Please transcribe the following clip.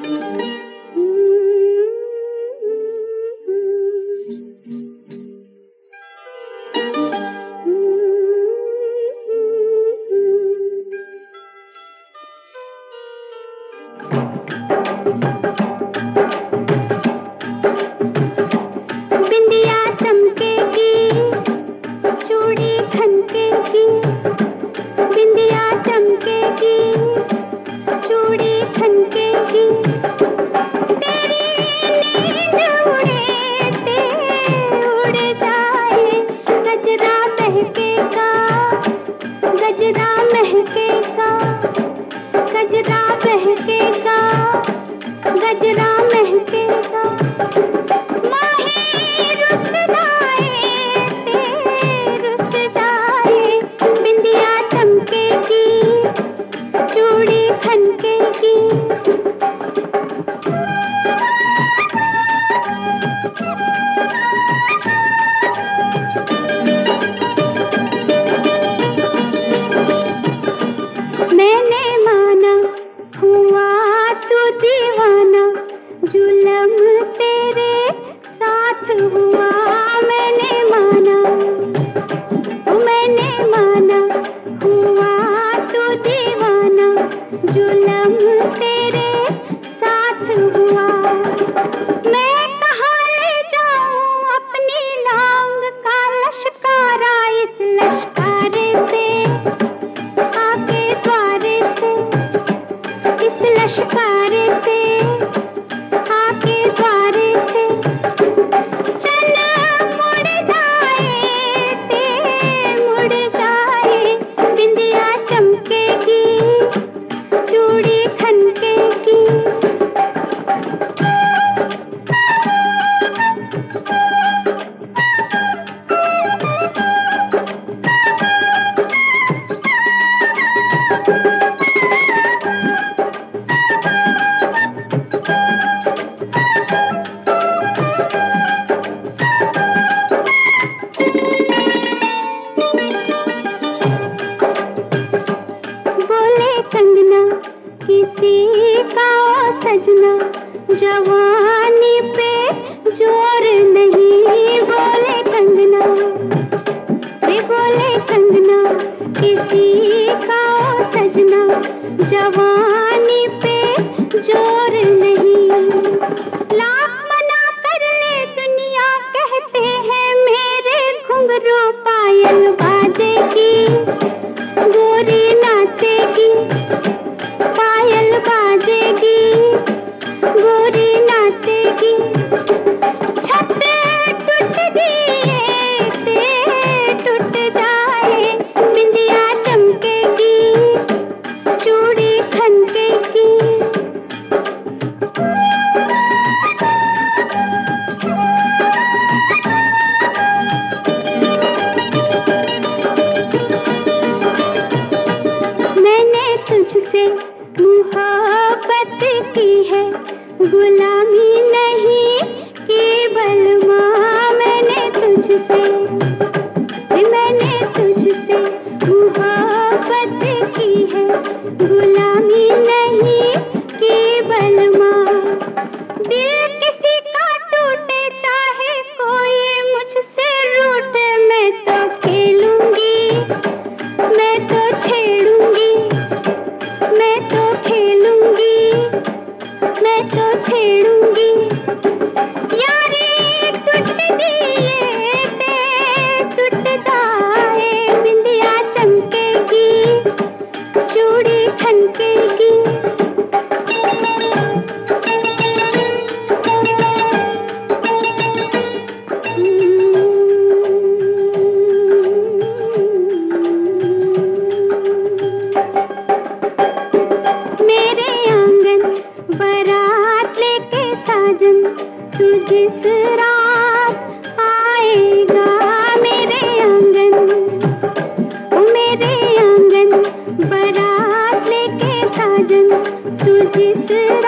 जवानी पे जोर नहीं, बोले कंगना, वे बोले कंगना, किसी का सजना, जवानी पे जोर नहीं। लाख मना कर ले दुनिया, कहते हैं मेरे घुंघरू पायल बाजेगी, गोरी नाचेगी, पायल बाजेगी, गोरी नाचेगी। छत टूट दिए टूट जाए, बिंदिया चमकेगी, चूड़ी खनकेगी। मैंने तुझसे मोहब्बत की है, गुलामी नहीं केवल माँ। मैंने तुझसे मोहब्बत की है, गुलामी नहीं केवल माँ। दिल किसी का टूटे चाहे कोई मुझसे रूठे, मैं तो खेलूंगी, मैं तो छेड़ूंगी, मैं तो खेलूंगी, मैं तो छेड़ूंगी। यारी टूट दिए टूट जाए, बिंदिया चमकेगी, चूड़ी खनकेगी। मेरे आंगन बारात लेके साजन, तू जिस रात आएगा। मेरे आंगन बारात लेके साजन, तू जिस